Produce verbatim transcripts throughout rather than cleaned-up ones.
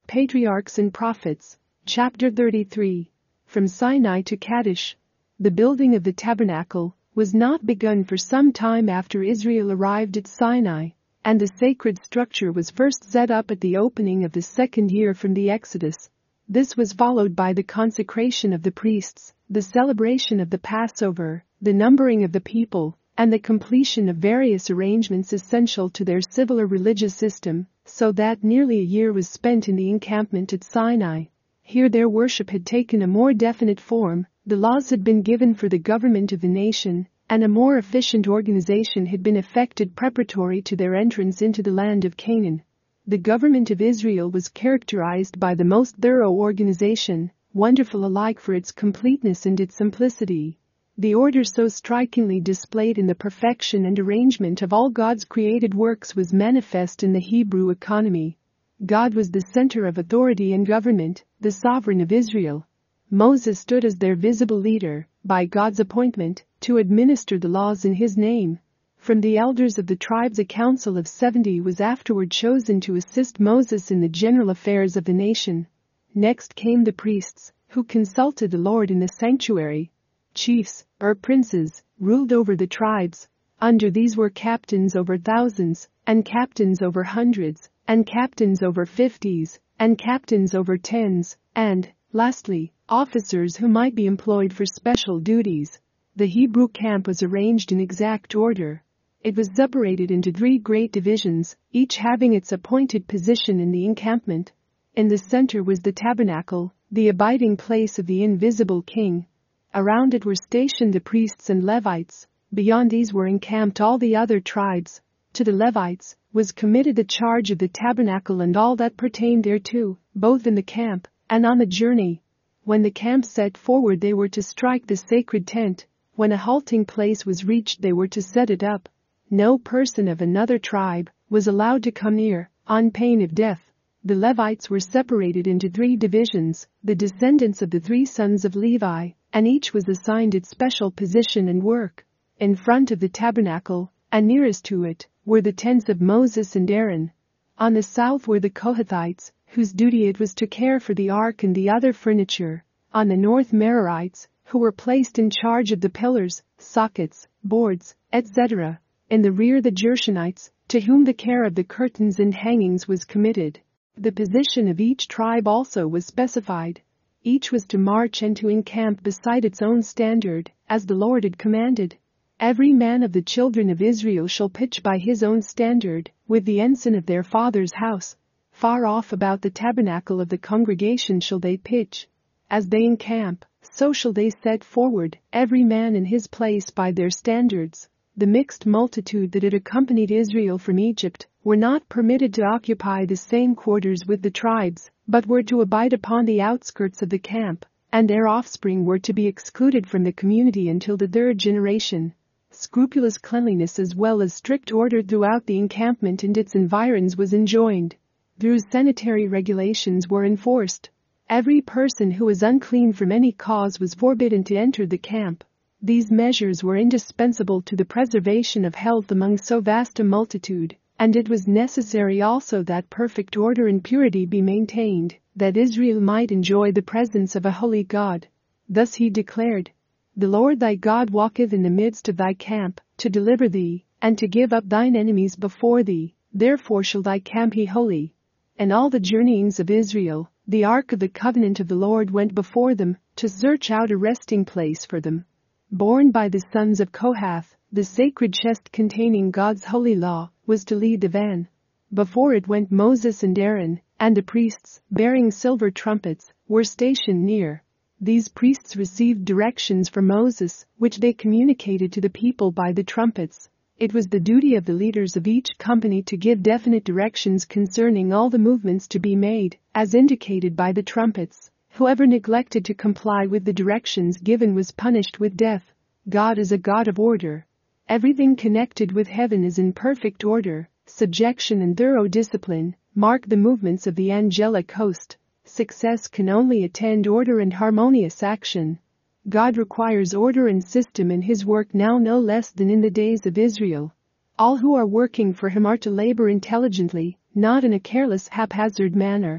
Patriarchs and Prophets, chapter thirty-three. From Sinai to Kadesh. The building of the tabernacle was not begun for some time after Israel arrived at Sinai, and the sacred structure was first set up at the opening of the second year from the Exodus. This was followed by the consecration of the priests, the celebration of the Passover, the numbering of the people, and the completion of various arrangements essential to their civil or religious system, so that nearly a year was spent in the encampment at Sinai. Here their worship had taken a more definite form, the laws had been given for the government of the nation, and a more efficient organization had been effected preparatory to their entrance into the land of Canaan. The government of Israel was characterized by the most thorough organization, wonderful alike for its completeness and its simplicity. The order so strikingly displayed in the perfection and arrangement of all God's created works was manifest in the Hebrew economy. God was the center of authority and government, the sovereign of Israel. Moses stood as their visible leader, by God's appointment, to administer the laws in his name. From the elders of the tribes a council of seventy was afterward chosen to assist Moses in the general affairs of the nation. Next came the priests, who consulted the Lord in the sanctuary. Chiefs, or princes, ruled over the tribes. Under these were captains over thousands, and captains over hundreds, and captains over fifties, and captains over tens, and, lastly, officers who might be employed for special duties. The Hebrew camp was arranged in exact order. It was separated into three great divisions, each having its appointed position in the encampment. In the center was the tabernacle, the abiding place of the invisible king. Around it were stationed the priests and Levites. Beyond these were encamped all the other tribes. To the Levites was committed the charge of the tabernacle and all that pertained thereto, both in the camp and on the journey. When the camp set forward they were to strike the sacred tent. When a halting place was reached they were to set it up. No person of another tribe was allowed to come near, on pain of death. The Levites were separated into three divisions, the descendants of the three sons of Levi, and each was assigned its special position and work. In front of the tabernacle, and nearest to it, were the tents of Moses and Aaron. On the south were the Kohathites, whose duty it was to care for the ark and the other furniture. On the north Merarites, who were placed in charge of the pillars, sockets, boards, et cetera. In the rear the Gershonites, to whom the care of the curtains and hangings was committed. The position of each tribe also was specified. Each was to march and to encamp beside its own standard, as the Lord had commanded. Every man of the children of Israel shall pitch by his own standard, with the ensign of their father's house. Far off about the tabernacle of the congregation shall they pitch. As they encamp, so shall they set forward, every man in his place by their standards. The mixed multitude that had accompanied Israel from Egypt were not permitted to occupy the same quarters with the tribes, but were to abide upon the outskirts of the camp, and their offspring were to be excluded from the community until the third generation. Scrupulous cleanliness as well as strict order throughout the encampment and its environs was enjoined. Through sanitary regulations were enforced. Every person who was unclean from any cause was forbidden to enter the camp. These measures were indispensable to the preservation of health among so vast a multitude, and it was necessary also that perfect order and purity be maintained, that Israel might enjoy the presence of a holy God. Thus he declared, "The Lord thy God walketh in the midst of thy camp, to deliver thee, and to give up thine enemies before thee, therefore shall thy camp be holy." In all the journeyings of Israel, the ark of the covenant of the Lord went before them, to search out a resting place for them. Borne by the sons of Kohath, the sacred chest containing God's holy law was to lead the van. Before it went Moses and Aaron, and the priests, bearing silver trumpets, were stationed near. These priests received directions from Moses, which they communicated to the people by the trumpets. It was the duty of the leaders of each company to give definite directions concerning all the movements to be made, as indicated by the trumpets. Whoever neglected to comply with the directions given was punished with death. God is a God of order. Everything connected with heaven is in perfect order. Subjection and thorough discipline mark the movements of the angelic host. Success can only attend order and harmonious action. God requires order and system in his work now no less than in the days of Israel. All who are working for him are to labor intelligently, not in a careless, haphazard manner.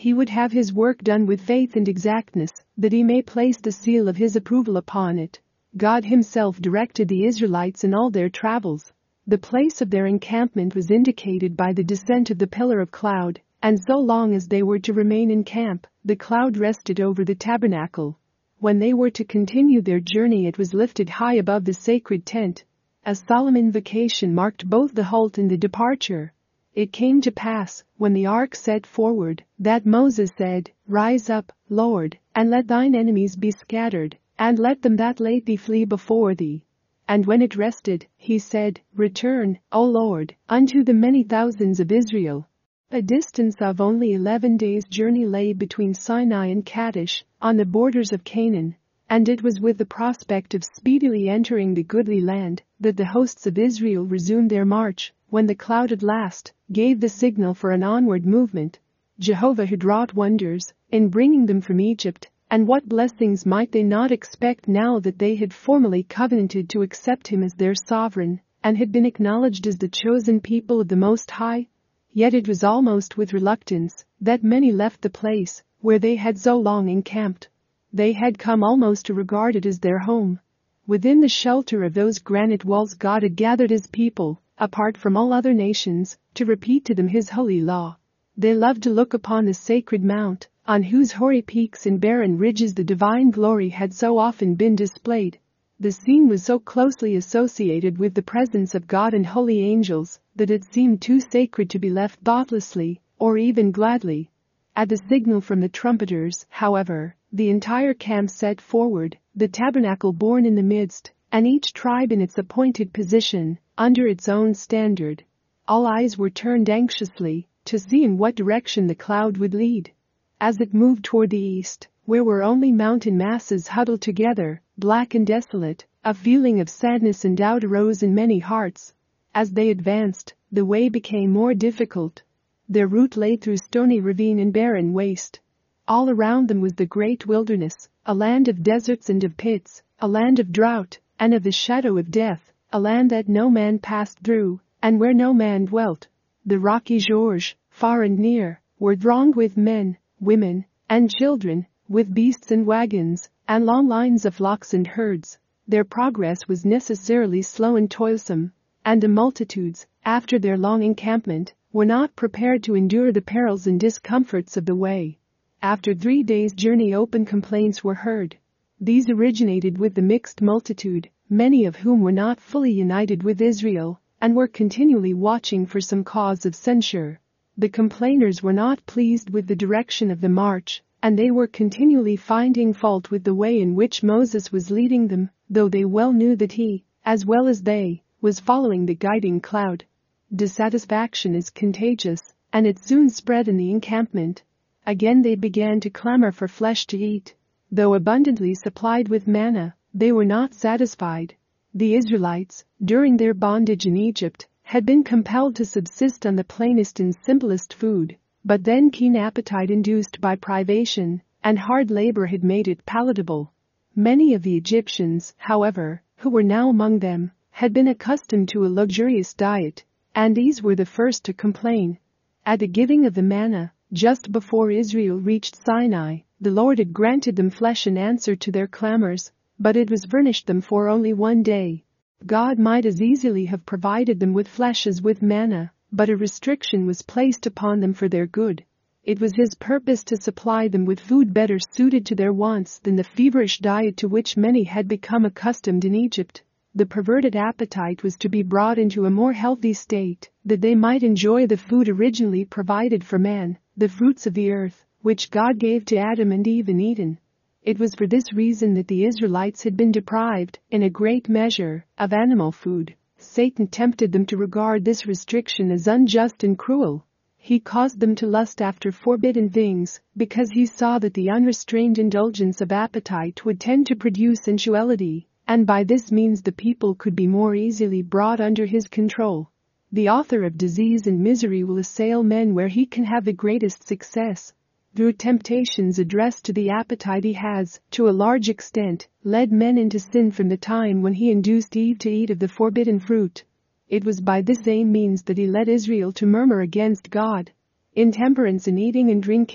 He would have his work done with faith and exactness, that he may place the seal of his approval upon it. God himself directed the Israelites in all their travels. The place of their encampment was indicated by the descent of the pillar of cloud, and so long as they were to remain in camp, the cloud rested over the tabernacle. When they were to continue their journey, it was lifted high above the sacred tent. A solemn invocation marked both the halt and the departure. It came to pass, when the ark set forward, that Moses said, "Rise up, Lord, and let thine enemies be scattered, and let them that late thee flee before thee." And when it rested, he said, "Return, O Lord, unto the many thousands of Israel." A distance of only eleven days' journey lay between Sinai and Kadesh, on the borders of Canaan, and it was with the prospect of speedily entering the goodly land that the hosts of Israel resumed their march, when the cloud at last gave the signal for an onward movement. Jehovah had wrought wonders in bringing them from Egypt, and what blessings might they not expect now that they had formally covenanted to accept him as their sovereign, and had been acknowledged as the chosen people of the Most High? Yet it was almost with reluctance that many left the place where they had so long encamped. They had come almost to regard it as their home. Within the shelter of those granite walls God had gathered his people, apart from all other nations, to repeat to them his holy law. They loved to look upon the sacred mount, on whose hoary peaks and barren ridges the divine glory had so often been displayed. The scene was so closely associated with the presence of God and holy angels that it seemed too sacred to be left thoughtlessly, or even gladly. At the signal from the trumpeters, however, the entire camp set forward, the tabernacle borne in the midst, and each tribe in its appointed position, under its own standard. All eyes were turned anxiously to see in what direction the cloud would lead. As it moved toward the east, where were only mountain masses huddled together, black and desolate, a feeling of sadness and doubt arose in many hearts. As they advanced, the way became more difficult. Their route lay through stony ravine and barren waste. All around them was the great wilderness, a land of deserts and of pits, a land of drought, and of the shadow of death, a land that no man passed through, and where no man dwelt. The rocky gorge, far and near, were thronged with men, women, and children, with beasts and wagons, and long lines of flocks and herds. Their progress was necessarily slow and toilsome, and the multitudes, after their long encampment, were not prepared to endure the perils and discomforts of the way. After three days' journey, open complaints were heard. These originated with the mixed multitude, many of whom were not fully united with Israel, and were continually watching for some cause of censure. The complainers were not pleased with the direction of the march, and they were continually finding fault with the way in which Moses was leading them, though they well knew that he, as well as they, was following the guiding cloud. Dissatisfaction is contagious, and it soon spread in the encampment. Again they began to clamor for flesh to eat. Though abundantly supplied with manna, they were not satisfied. The Israelites, during their bondage in Egypt, had been compelled to subsist on the plainest and simplest food, but then keen appetite induced by privation and hard labor had made it palatable. Many of the Egyptians, however, who were now among them, had been accustomed to a luxurious diet, and these were the first to complain. At the giving of the manna, just before Israel reached Sinai, the Lord had granted them flesh in answer to their clamors, but it was furnished them for only one day. God might as easily have provided them with flesh as with manna, but a restriction was placed upon them for their good. It was his purpose to supply them with food better suited to their wants than the feverish diet to which many had become accustomed in Egypt. The perverted appetite was to be brought into a more healthy state, that they might enjoy the food originally provided for man, the fruits of the earth, which God gave to Adam and Eve in Eden. It was for this reason that the Israelites had been deprived, in a great measure, of animal food. Satan tempted them to regard this restriction as unjust and cruel. He caused them to lust after forbidden things, because he saw that the unrestrained indulgence of appetite would tend to produce sensuality, and by this means the people could be more easily brought under his control. The author of disease and misery will assail men where he can have the greatest success. Through temptations addressed to the appetite he has, to a large extent, led men into sin from the time when he induced Eve to eat of the forbidden fruit. It was by this same means that he led Israel to murmur against God. Intemperance in eating and drinking,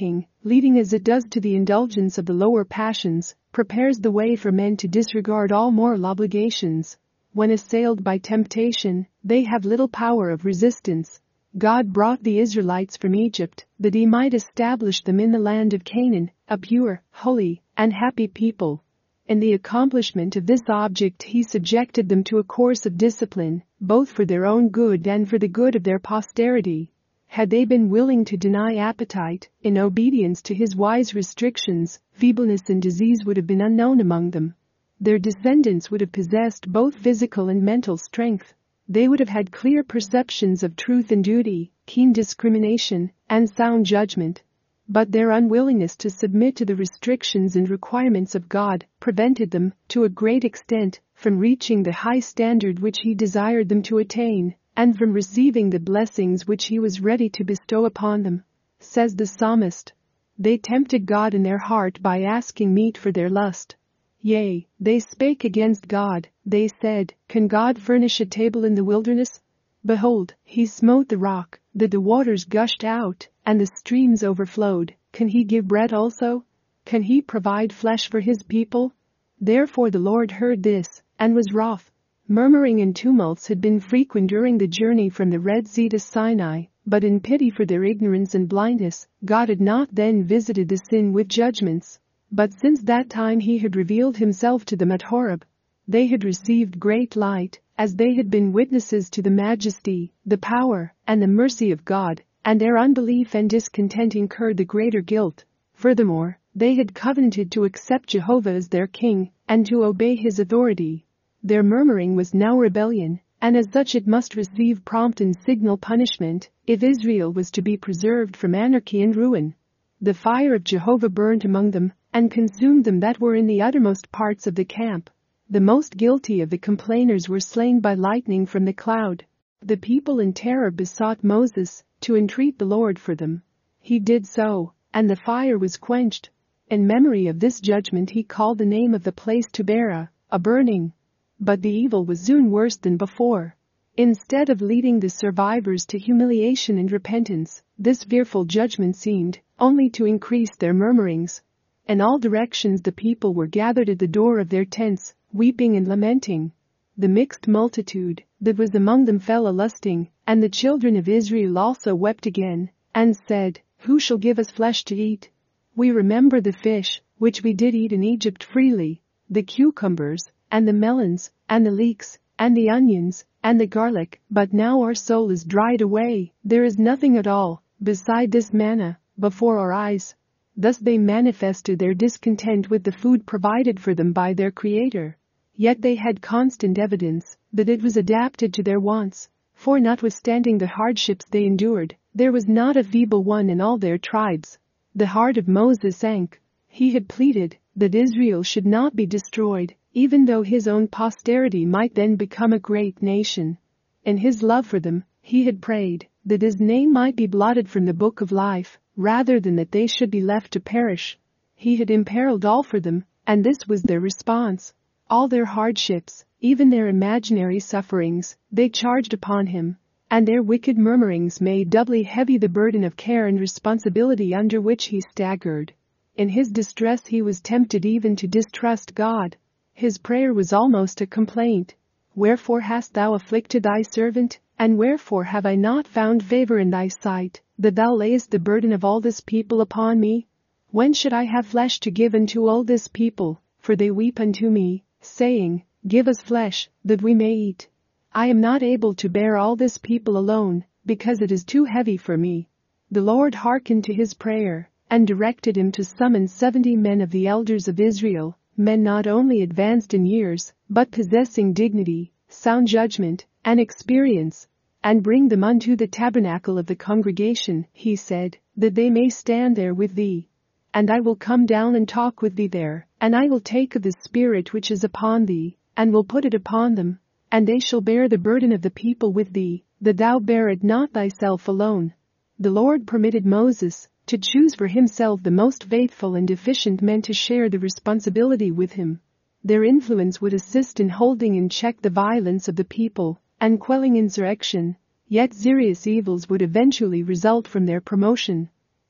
leading as it does to the indulgence of the lower passions, prepares the way for men to disregard all moral obligations. When assailed by temptation, they have little power of resistance. God brought the Israelites from Egypt that he might establish them in the land of Canaan, a pure, holy, and happy people. In the accomplishment of this object he subjected them to a course of discipline, both for their own good and for the good of their posterity. Had they been willing to deny appetite, in obedience to his wise restrictions, feebleness and disease would have been unknown among them. Their descendants would have possessed both physical and mental strength. They would have had clear perceptions of truth and duty, keen discrimination, and sound judgment. But their unwillingness to submit to the restrictions and requirements of God prevented them, to a great extent, from reaching the high standard which he desired them to attain, and from receiving the blessings which he was ready to bestow upon them. Says the psalmist, "They tempted God in their heart by asking meat for their lust. Yea, they spake against God, they said, Can God furnish a table in the wilderness? Behold, he smote the rock, that the waters gushed out, and the streams overflowed. Can he give bread also? Can he provide flesh for his people?" Therefore the Lord heard this, and was wroth. Murmuring and tumults had been frequent during the journey from the Red Sea to Sinai, but in pity for their ignorance and blindness, God had not then visited the sin with judgments. But since that time he had revealed himself to them at Horeb. They had received great light, as they had been witnesses to the majesty, the power, and the mercy of God, and their unbelief and discontent incurred the greater guilt. Furthermore, they had covenanted to accept Jehovah as their king, and to obey his authority. Their murmuring was now rebellion, and as such it must receive prompt and signal punishment, if Israel was to be preserved from anarchy and ruin. The fire of Jehovah burnt among them, and consumed them that were in the uttermost parts of the camp. The most guilty of the complainers were slain by lightning from the cloud. The people in terror besought Moses to entreat the Lord for them. He did so, and the fire was quenched. In memory of this judgment he called the name of the place Taberah, a burning. But the evil was soon worse than before. Instead of leading the survivors to humiliation and repentance, this fearful judgment seemed only to increase their murmurings. In all directions the people were gathered at the door of their tents, weeping and lamenting. The mixed multitude that was among them fell a-lusting, and the children of Israel also wept again, and said, Who shall give us flesh to eat? We remember the fish, which we did eat in Egypt freely, the cucumbers, and the melons, and the leeks, and the onions, and the garlic, but now our soul is dried away, there is nothing at all, beside this manna, before our eyes. Thus they manifested their discontent with the food provided for them by their Creator. Yet they had constant evidence that it was adapted to their wants, for notwithstanding the hardships they endured, there was not a feeble one in all their tribes. The heart of Moses sank. He had pleaded that Israel should not be destroyed, even though his own posterity might then become a great nation. In his love for them, he had prayed that his name might be blotted from the book of life, rather than that they should be left to perish. He had imperiled all for them, and this was their response. All their hardships, even their imaginary sufferings, they charged upon him, and their wicked murmurings made doubly heavy the burden of care and responsibility under which he staggered. In his distress he was tempted even to distrust God. His prayer was almost a complaint. Wherefore hast thou afflicted thy servant, and wherefore have I not found favor in thy sight, that thou layest the burden of all this people upon me? When should I have flesh to give unto all this people? For they weep unto me, saying, Give us flesh, that we may eat. I am not able to bear all this people alone, because it is too heavy for me. The Lord hearkened to his prayer, and directed him to summon seventy men of the elders of Israel, men not only advanced in years, but possessing dignity, sound judgment, and experience, and bring them unto the tabernacle of the congregation, he said, that they may stand there with thee. And I will come down and talk with thee there, and I will take of the Spirit which is upon thee, and will put it upon them, and they shall bear the burden of the people with thee, that thou bear it not thyself alone. The Lord permitted Moses to choose for himself the most faithful and efficient men to share the responsibility with him. Their influence would assist in holding in check the violence of the people and quelling insurrection, yet serious evils would eventually result from their promotion.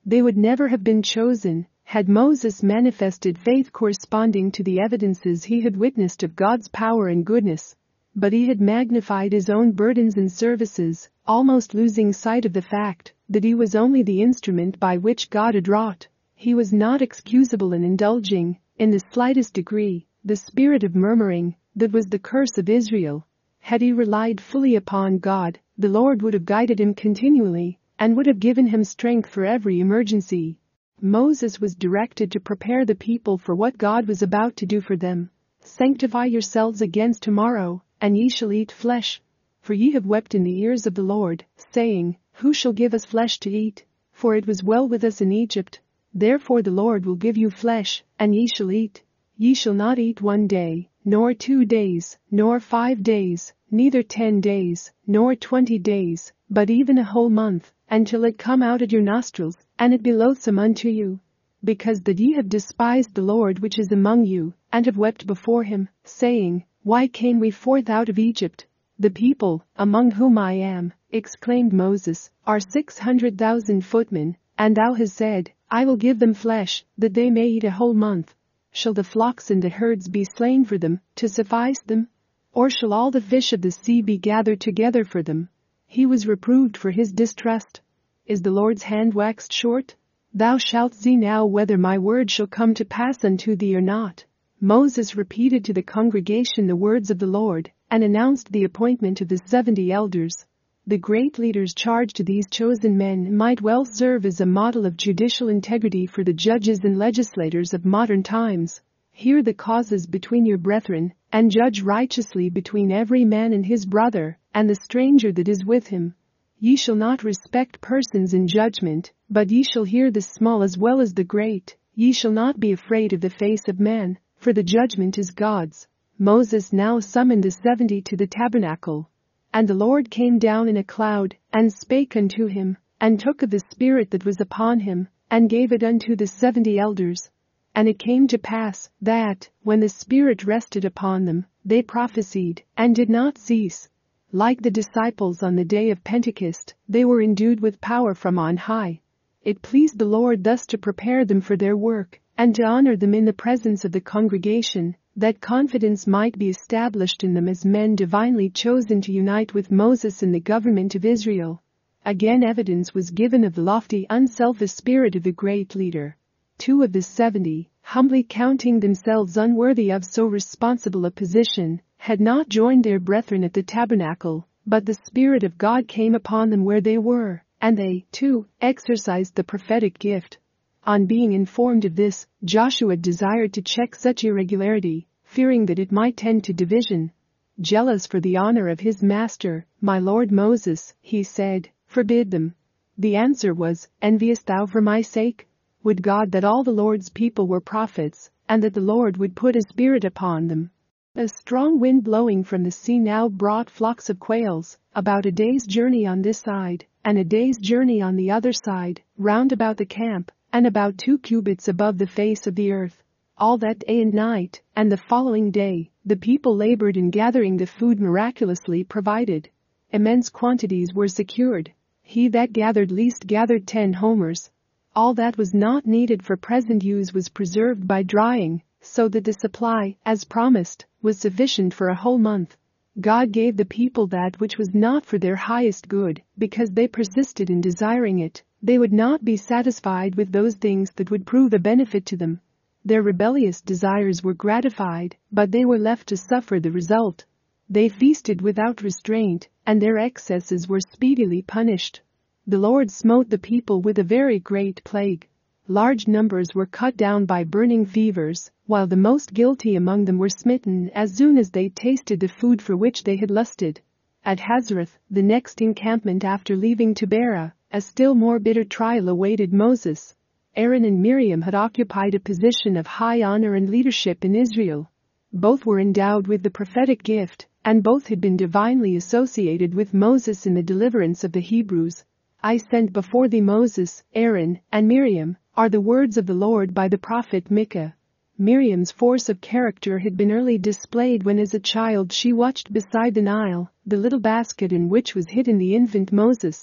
They would never have been chosen had Moses manifested faith corresponding to the evidences he had witnessed of God's power and goodness. But he had magnified his own burdens and services, almost losing sight of the fact that he was only the instrument by which God had wrought. He was not excusable in indulging, in the slightest degree, the spirit of murmuring that was the curse of Israel. Had he relied fully upon God, the Lord would have guided him continually and would have given him strength for every emergency. Moses was directed to prepare the people for what God was about to do for them. Sanctify yourselves against tomorrow, and ye shall eat flesh. For ye have wept in the ears of the Lord, saying, Who shall give us flesh to eat? For it was well with us in Egypt. Therefore the Lord will give you flesh, and ye shall eat. Ye shall not eat one day, nor two days, nor five days, neither ten days, nor twenty days, but even a whole month, until it come out at your nostrils, and it be loathsome unto you. Because that ye have despised the Lord which is among you, and have wept before him, saying, Why came we forth out of Egypt? The people, among whom I am, exclaimed Moses, are six hundred thousand footmen, and thou hast said, I will give them flesh, that they may eat a whole month. Shall the flocks and the herds be slain for them, to suffice them? Or shall all the fish of the sea be gathered together for them? He was reproved for his distrust. Is the Lord's hand waxed short? Thou shalt see now whether my word shall come to pass unto thee or not. Moses repeated to the congregation the words of the Lord, and announced the appointment of the seventy elders. The great leaders charged to these chosen men might well serve as a model of judicial integrity for the judges and legislators of modern times. Hear the causes between your brethren, and judge righteously between every man and his brother, and the stranger that is with him. Ye shall not respect persons in judgment, but ye shall hear the small as well as the great. Ye shall not be afraid of the face of man, for the judgment is God's. Moses now summoned the seventy to the tabernacle. And the Lord came down in a cloud, and spake unto him, and took of the Spirit that was upon him, and gave it unto the seventy elders. And it came to pass, that, when the Spirit rested upon them, they prophesied, and did not cease. Like the disciples on the day of Pentecost, they were endued with power from on high. It pleased the Lord thus to prepare them for their work, and to honor them in the presence of the congregation, that confidence might be established in them as men divinely chosen to unite with Moses in the government of Israel. Again evidence was given of the lofty, unselfish spirit of the great leader. Two of the seventy, humbly counting themselves unworthy of so responsible a position, had not joined their brethren at the tabernacle, but the Spirit of God came upon them where they were, and they, too, exercised the prophetic gift. On being informed of this, Joshua desired to check such irregularity, fearing that it might tend to division. Jealous for the honor of his master, my lord Moses, he said, forbid them. The answer was, Enviest thou for my sake? Would God that all the Lord's people were prophets, and that the Lord would put his Spirit upon them. A strong wind blowing from the sea now brought flocks of quails, about a day's journey on this side, and a day's journey on the other side, round about the camp, and about two cubits above the face of the earth. All that day and night, and the following day, the people labored in gathering the food miraculously provided. Immense quantities were secured. He that gathered least gathered ten homers. All that was not needed for present use was preserved by drying, so that the supply, as promised, was sufficient for a whole month. God gave the people that which was not for their highest good, because they persisted in desiring it. They would not be satisfied with those things that would prove a benefit to them. Their rebellious desires were gratified, but they were left to suffer the result. They feasted without restraint, and their excesses were speedily punished. The Lord smote the people with a very great plague. Large numbers were cut down by burning fevers, while the most guilty among them were smitten as soon as they tasted the food for which they had lusted. At Hazareth, the next encampment after leaving Taberah, a still more bitter trial awaited Moses. Aaron and Miriam had occupied a position of high honor and leadership in Israel. Both were endowed with the prophetic gift, and both had been divinely associated with Moses in the deliverance of the Hebrews. I sent before thee Moses, Aaron, and Miriam, are the words of the Lord by the prophet Micah. Miriam's force of character had been early displayed when as a child she watched beside the Nile, the little basket in which was hidden the infant Moses.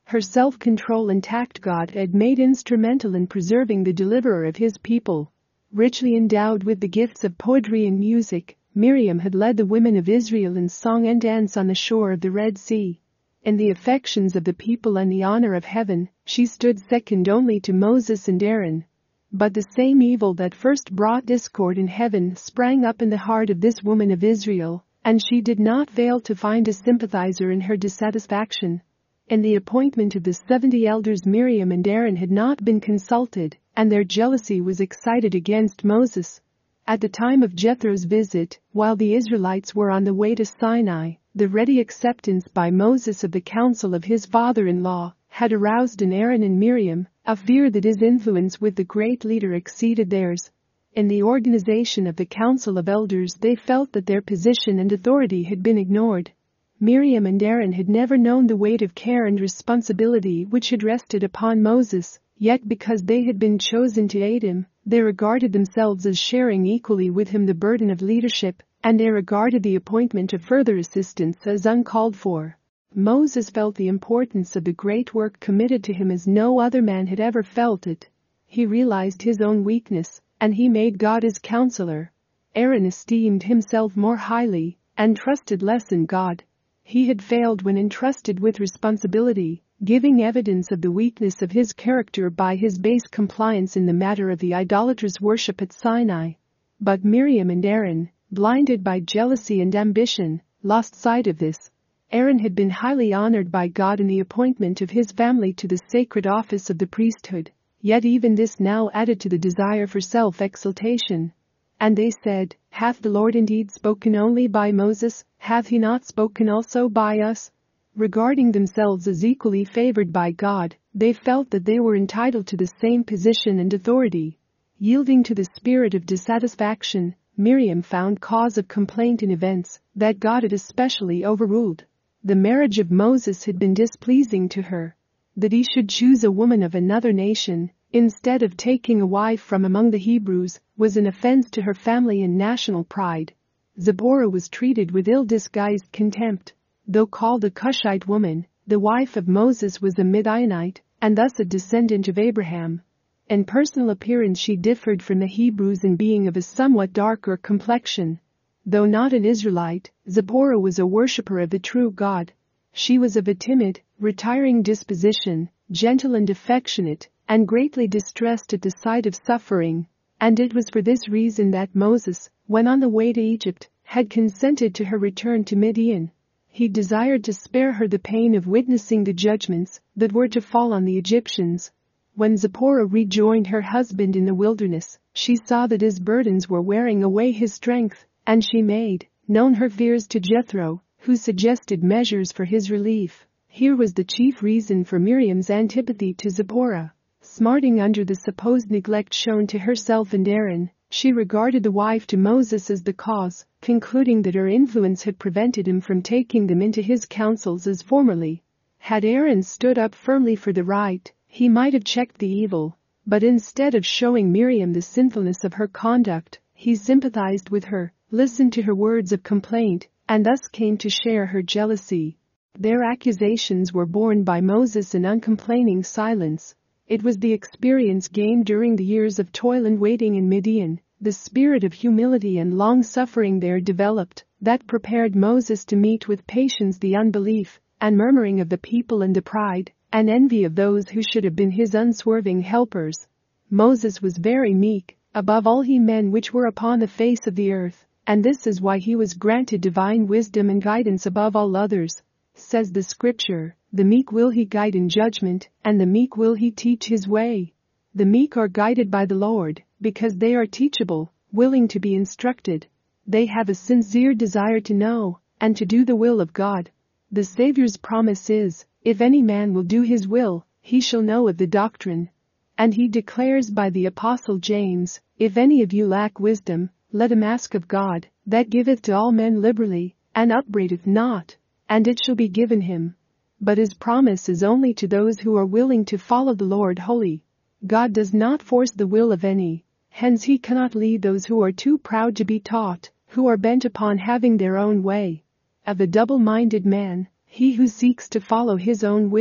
Her self-control and tact God had made instrumental in preserving the deliverer of his people. Richly endowed with the gifts of poetry and music, Miriam had led the women of Israel in song and dance on the shore of the Red Sea. In the affections of the people and the honor of heaven, she stood second only to Moses and Aaron. But the same evil that first brought discord in heaven sprang up in the heart of this woman of Israel, and she did not fail to find a sympathizer in her dissatisfaction. In the appointment of the seventy elders, Miriam and Aaron had not been consulted, and their jealousy was excited against Moses. At the time of Jethro's visit, while the Israelites were on the way to Sinai, the ready acceptance by Moses of the counsel of his father-in-law had aroused in Aaron and Miriam a fear that his influence with the great leader exceeded theirs. In the organization of the council of elders, they felt that their position and authority had been ignored. Miriam and Aaron had never known the weight of care and responsibility which had rested upon Moses, yet because they had been chosen to aid him, they regarded themselves as sharing equally with him the burden of leadership, and they regarded the appointment of further assistance as uncalled for. Moses felt the importance of the great work committed to him as no other man had ever felt it. He realized his own weakness, and he made God his counselor. Aaron esteemed himself more highly and trusted less in God. He had failed when entrusted with responsibility, giving evidence of the weakness of his character by his base compliance in the matter of the idolatrous worship at Sinai. But Miriam and Aaron, blinded by jealousy and ambition, lost sight of this. Aaron had been highly honored by God in the appointment of his family to the sacred office of the priesthood, yet even this now added to the desire for self-exaltation. And they said, "Hath the Lord indeed spoken only by Moses? Hath he not spoken also by us?" Regarding themselves as equally favored by God, they felt that they were entitled to the same position and authority. Yielding to the spirit of dissatisfaction, Miriam found cause of complaint in events that God had especially overruled. The marriage of Moses had been displeasing to her. That he should choose a woman of another nation, instead of taking a wife from among the Hebrews, was an offense to her family and national pride. Zipporah was treated with ill-disguised contempt. Though called a Cushite woman, the wife of Moses was a Midianite, and thus a descendant of Abraham. In personal appearance she differed from the Hebrews in being of a somewhat darker complexion. Though not an Israelite, Zipporah was a worshipper of the true God. She was of a timid, retiring disposition, gentle and affectionate, and greatly distressed at the sight of suffering. And it was for this reason that Moses, when on the way to Egypt, had consented to her return to Midian. He desired to spare her the pain of witnessing the judgments that were to fall on the Egyptians. When Zipporah rejoined her husband in the wilderness, she saw that his burdens were wearing away his strength, and she made known her fears to Jethro, who suggested measures for his relief. Here was the chief reason for Miriam's antipathy to Zipporah. Smarting under the supposed neglect shown to herself and Aaron, she regarded the wife to Moses as the cause, concluding that her influence had prevented him from taking them into his counsels as formerly. Had Aaron stood up firmly for the right, he might have checked the evil, but instead of showing Miriam the sinfulness of her conduct, he sympathized with her, listened to her words of complaint, and thus came to share her jealousy. Their accusations were borne by Moses in uncomplaining silence. It was the experience gained during the years of toil and waiting in Midian, the spirit of humility and long-suffering there developed, that prepared Moses to meet with patience the unbelief and murmuring of the people and the pride and envy of those who should have been his unswerving helpers. Moses was very meek, above all he men which were upon the face of the earth, and this is why he was granted divine wisdom and guidance above all others. Says the scripture, "The meek will he guide in judgment, and the meek will he teach his way." The meek are guided by the Lord, because they are teachable, willing to be instructed. They have a sincere desire to know and to do the will of God. The Savior's promise is, "If any man will do his will, he shall know of the doctrine." And he declares by the apostle James, "If any of you lack wisdom, let him ask of God, that giveth to all men liberally, and upbraideth not, and it shall be given him." But his promise is only to those who are willing to follow the Lord wholly. God does not force the will of any, hence he cannot lead those who are too proud to be taught, who are bent upon having their own way. Of a double-minded man, he who seeks to follow his own will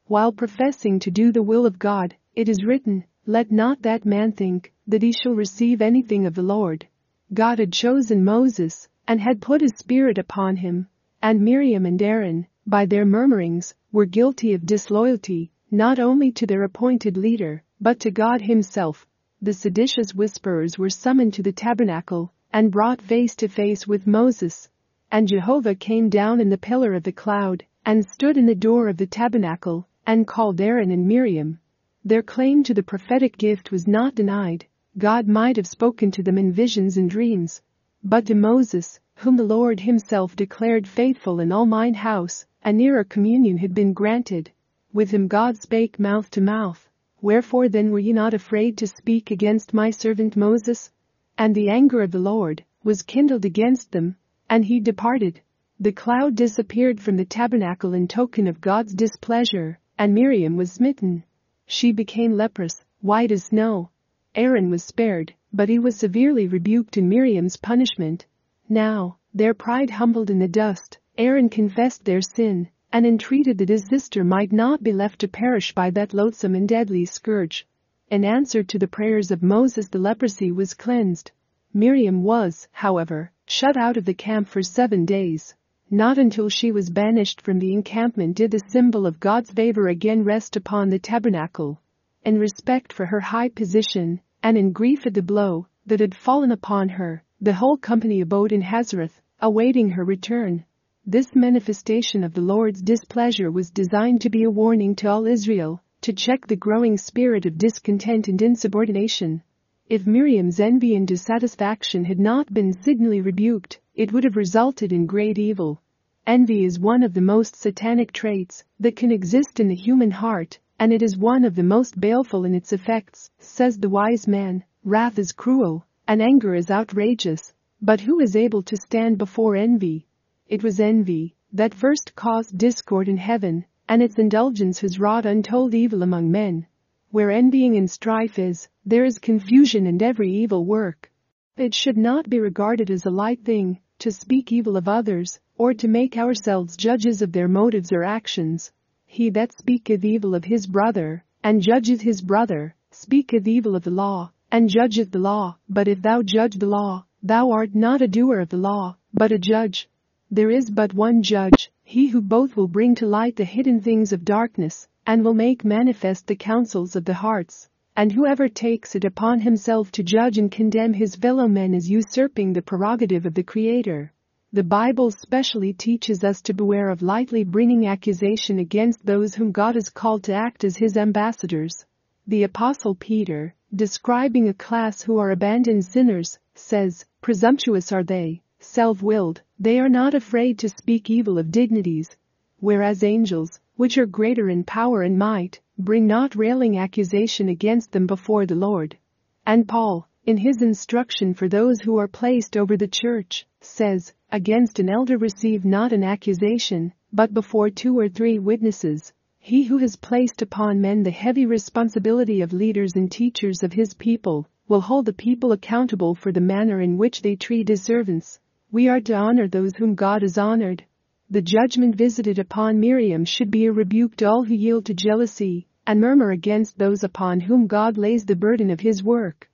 while professing to do the will of God. It is written, "Let not that man think that he shall receive anything of the Lord." God had chosen Moses and had put his spirit upon him, and Miriam and Aaron, by their murmurings, were guilty of disloyalty, not only to their appointed leader, but to God himself. The seditious whisperers were summoned to the tabernacle and brought face to face with Moses. And Jehovah came down in the pillar of the cloud and stood in the door of the tabernacle and called Aaron and Miriam. Their claim to the prophetic gift was not denied. God might have spoken to them in visions and dreams. But to Moses, whom the Lord himself declared faithful in all mine house, a nearer communion had been granted. With him God spake mouth to mouth. Wherefore then were ye not afraid to speak against my servant Moses? And the anger of the Lord was kindled against them, and he departed. The cloud disappeared from the tabernacle in token of God's displeasure, and Miriam was smitten. She became leprous, white as snow. Aaron was spared, but he was severely rebuked in Miriam's punishment. Now, their pride humbled in the dust, Aaron confessed their sin, and entreated that his sister might not be left to perish by that loathsome and deadly scourge. In answer to the prayers of Moses, the leprosy was cleansed. Miriam was, however, shut out of the camp for seven days. Not until she was banished from the encampment did the symbol of God's favor again rest upon the tabernacle. In respect for her high position, and in grief at the blow that had fallen upon her, the whole company abode in Hazareth, awaiting her return. This manifestation of the Lord's displeasure was designed to be a warning to all Israel, to check the growing spirit of discontent and insubordination. If Miriam's envy and dissatisfaction had not been signally rebuked, it would have resulted in great evil. Envy is one of the most satanic traits that can exist in the human heart, and it is one of the most baleful in its effects. Says the wise man, "Wrath is cruel, and anger is outrageous, but who is able to stand before envy?" It was envy that first caused discord in heaven, and its indulgence has wrought untold evil among men. Where envying and strife is, there is confusion and every evil work. It should not be regarded as a light thing to speak evil of others, or to make ourselves judges of their motives or actions. He that speaketh evil of his brother, and judgeth his brother, speaketh evil of the law, and judgeth the law. But if thou judge the law, thou art not a doer of the law, but a judge. There is but one judge, he who both will bring to light the hidden things of darkness, and will make manifest the counsels of the hearts. And whoever takes it upon himself to judge and condemn his fellow men is usurping the prerogative of the Creator. The Bible specially teaches us to beware of lightly bringing accusation against those whom God has called to act as his ambassadors. The Apostle Peter, describing a class who are abandoned sinners, says, "Presumptuous are they, self-willed, they are not afraid to speak evil of dignities, whereas angels, which are greater in power and might, bring not railing accusation against them before the Lord." And Paul, in his instruction for those who are placed over the church, says, "Against an elder receive not an accusation, but before two or three witnesses." He who has placed upon men the heavy responsibility of leaders and teachers of his people will hold the people accountable for the manner in which they treat his servants. We are to honor those whom God has honored. The judgment visited upon Miriam should be a rebuke to all who yield to jealousy and murmur against those upon whom God lays the burden of his work.